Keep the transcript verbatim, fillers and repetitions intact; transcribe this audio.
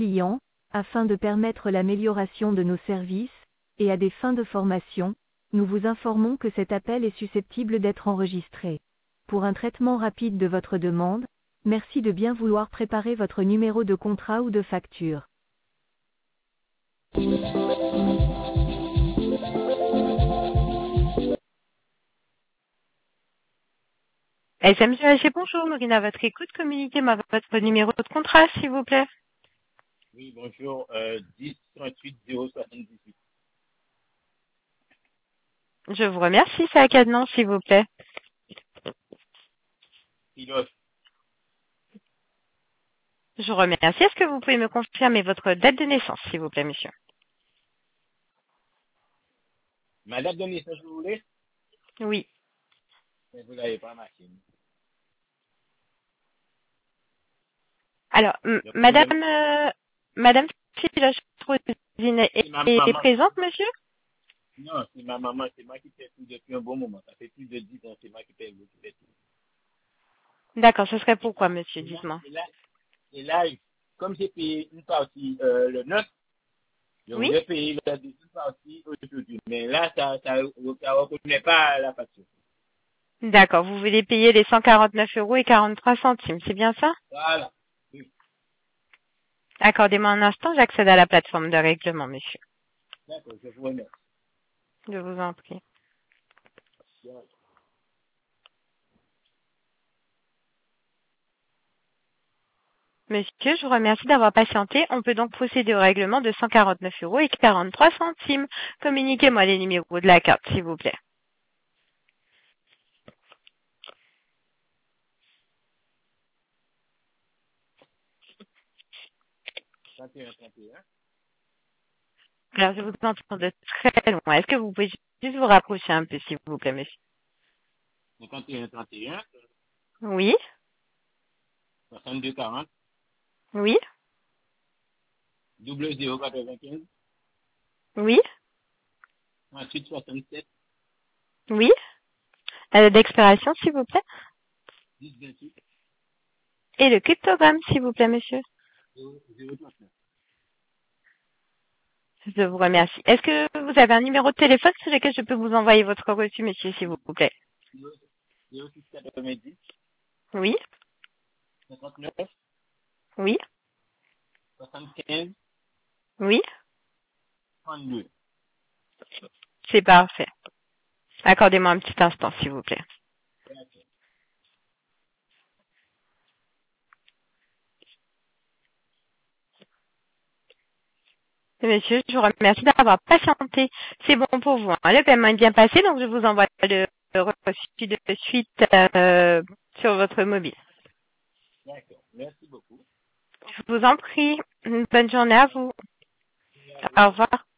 clients, afin de permettre l'amélioration de nos services, et à des fins de formation, nous vous informons que cet appel est susceptible d'être enregistré. Pour un traitement rapide de votre demande, merci de bien vouloir préparer votre numéro de contrat ou de facture. S M G H, bonjour, Maureen à votre écoute. Communiquez-moi votre numéro de contrat, s'il vous plaît. Oui, bonjour, euh, dix trente-huit zéro soixante-dix-huit. Je vous remercie, c'est à quel nom, s'il vous plaît? Pilote. Je vous remercie. Est-ce que vous pouvez me confirmer votre date de naissance, s'il vous plaît, monsieur? Ma date de naissance, vous voulez? Oui. Mais vous n'avez pas ma machine. Alors, m- Le madame, problème, euh, madame Filoche-Rosine est, c'est ma est maman. présente, monsieur? Non, c'est ma maman, c'est moi qui fais tout depuis un bon moment. Ça fait plus de dix ans, c'est moi qui fais, qui fais tout. D'accord, ce serait Et pourquoi, là, monsieur, et là, dites-moi. et là, et là, comme j'ai payé une partie euh, le neuf, je Oui? voulais payer la deuxième partie aujourd'hui. Mais là, ça ça, ça reconnaît pas la facture. D'accord, vous voulez payer les cent quarante-neuf euros et quarante-trois centimes, c'est bien ça? Voilà. Oui, Accordez-moi un instant, j'accède à la plateforme de règlement, monsieur. d'accord, je vous remercie. Je vous en prie. Monsieur, je vous remercie d'avoir patienté. On peut donc procéder au règlement de cent quarante-neuf euros et quarante-trois centimes. Communiquez-moi les numéros de la carte, s'il vous plaît. trente et un, trente et un. Alors, je vous entends de très loin. Est-ce que vous pouvez juste vous rapprocher un peu, s'il vous plaît, monsieur? cinquante et un, trente et un. Oui? soixante-deux, quarante. Oui? Double zéro, quatre-vingt-quinze. Oui? Ensuite, soixante-sept, Oui? La date d'expiration, s'il vous plaît? dix, vingt-huit, Et le cryptogramme, s'il vous plaît, monsieur? zéro, zéro, trente-neuf. Je vous remercie. Est-ce que vous avez un numéro de téléphone sur lequel je peux vous envoyer votre reçu, monsieur, s'il vous plaît? zéro, six, quatre-vingt-dix, Oui? cinquante-neuf, Oui? soixante-quinze, Oui? trente-deux. C'est parfait. Accordez-moi un petit instant, s'il vous plaît. D'accord. Monsieur, je vous remercie d'avoir patienté. C'est bon pour vous, hein. Le paiement est bien passé, donc je vous envoie le le reçu de suite euh, sur votre mobile. D'accord. Merci beaucoup. Je vous en prie. Une bonne journée à vous. Et à vous. Au revoir.